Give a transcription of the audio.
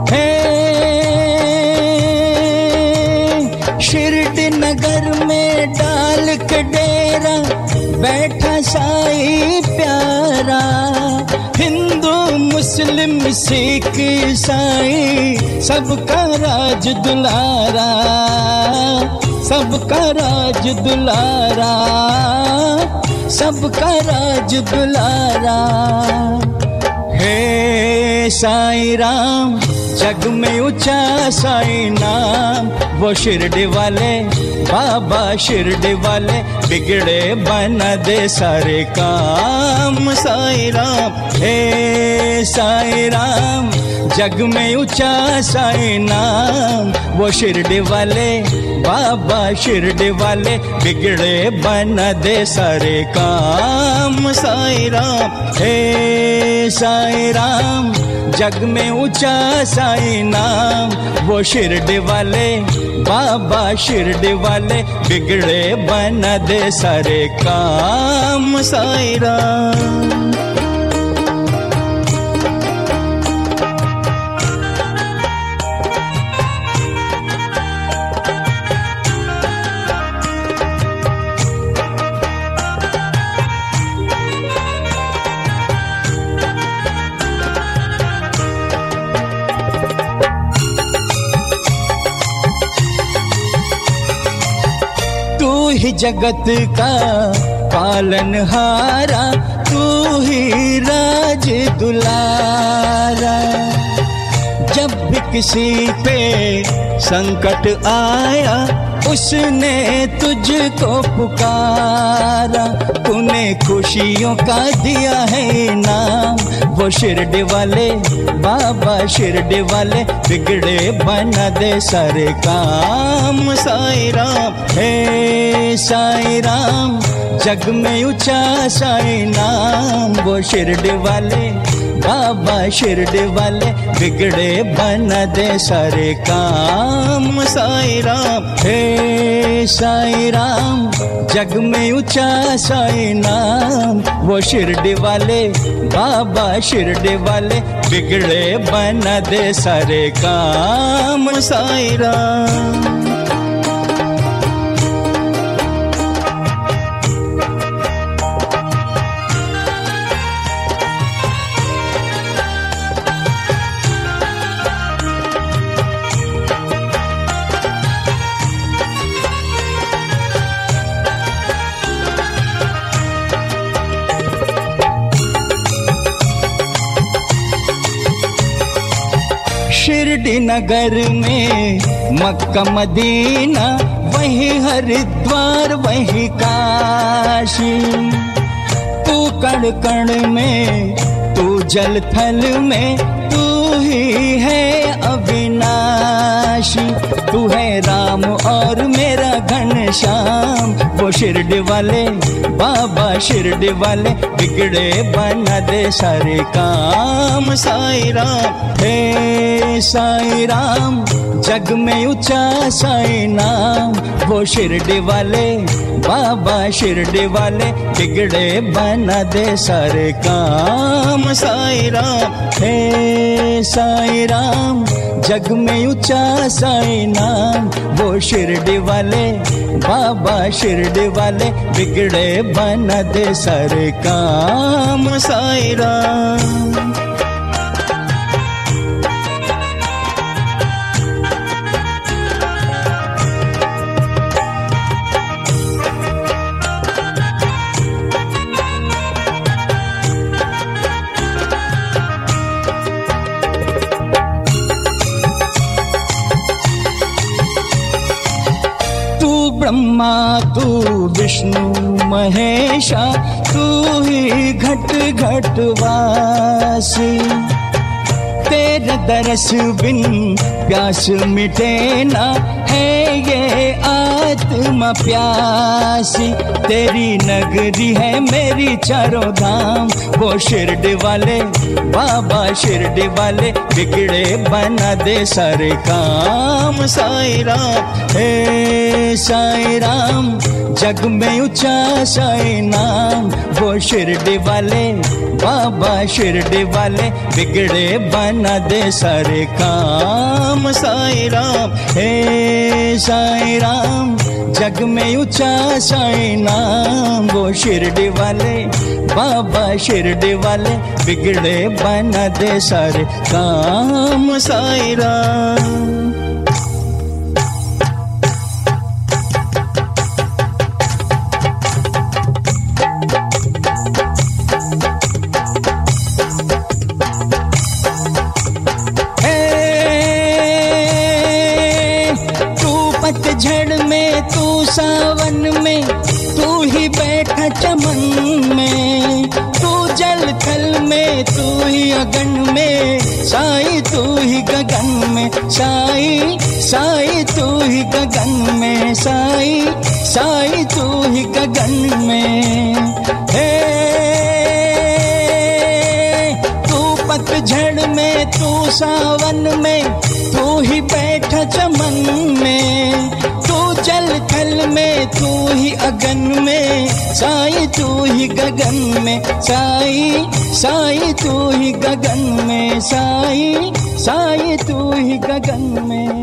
हे शिरडी नगर में डाल के डेरा बैठा साईं प्यारा। हिंदू मुस्लिम सिख ईसाई सबका राज दुलारा, सबका राज दुलारा, सबका राज दुलारा। हे साईं राम जग में ऊंचा साईं नाम, वो शिरडी वाले बाबा शिरडी वाले बिगड़े बना दे सारे काम। साईं राम हे साईं राम जग में ऊंचा साईं नाम, वो शिरडी वाले बाबा शिरडी वाले बिगड़े बना दे सारे काम। साईं राम हे साईं राम जग में ऊंचा साईं नाम, वो शिरडी वाले बाबा शिरडी वाले बिगड़े बना दे सारे काम। साईं राम ही जगत का पालनहारा, तू ही राज दुलारा। जब भी किसी पे संकट आया उसने तुझको पुकारा, तूने खुशियों का दिया है इनाम। वो शिरडी वाले बाबा शिरडी वाले बिगड़े बना दे सारे काम। साईं राम हे साईं राम जग में ऊंचा साईं नाम, वो शिरडी वाले बाबा शिरडी वाले बिगड़े बना दे सारे काम। साईं राम हे साईं राम जग में ऊंचा साईं नाम, वो शिरडी वाले बाबा शिरडी वाले बिगड़े बना दे सारे काम। साईं राम शिरडी नगर में मक्का मदीना, वही हरिद्वार वही काशी। तू कण कण में तू जल थल में, तू ही है अविनाशी। तू है राम और मेरा घनश्याम, वो शिरडी वाले बाबा शिरडी वाले बिगड़े बना दे सारे काम। साईं राम हे साईं राम जग में ऊंचा साईं नाम, वो शिरडी वाले बाबा शिरडी वाले बिगड़े बना दे सारे काम। साईं राम हे साईं राम जग में ऊंचा साईं नाम, वो शिरडी वाले बाबा शिरडी वाले बिगड़े बना दे सारे काम। साईं राम ब्रह्मा तू विष्णु महेशा, तू ही घट घट वासी। तेरे दरस बिन प्यास मिटे ना, है ये आत्मा प्यासी। तेरी नगरी है मेरी चारों धाम, वो शिरडी वाले बाबा शिरडी वाले बिगड़े बना दे सारे काम। साईं राम हे साईं राम जग में ऊंचा साईं नाम, वो शिरडी वाले बाबा शिरडी वाले बिगड़े बना बना दे सारे काम। साईं राम, हे साईं राम, जग में ऊंचा साईं नाम। वो शिरडी वाले बाबा शिरडी वाले, बिगड़े बना दे सारे काम। साईं राम। पतझड़ में तू सावन में, तू ही बैठा चमन में। तू जल थल में, तू ही अगन में। साईं तू ही गगन में, साईं साईं तू ही गगन में। साईं साईं तू ही गगन में। हे तू पतझड़ में, तू सावन में, तू ही बैठा चमन में। तू जल थल में, तू ही अगन में। साईं तू ही गगन में, साईं साईं तू ही गगन में। साईं साईं तू ही गगन में।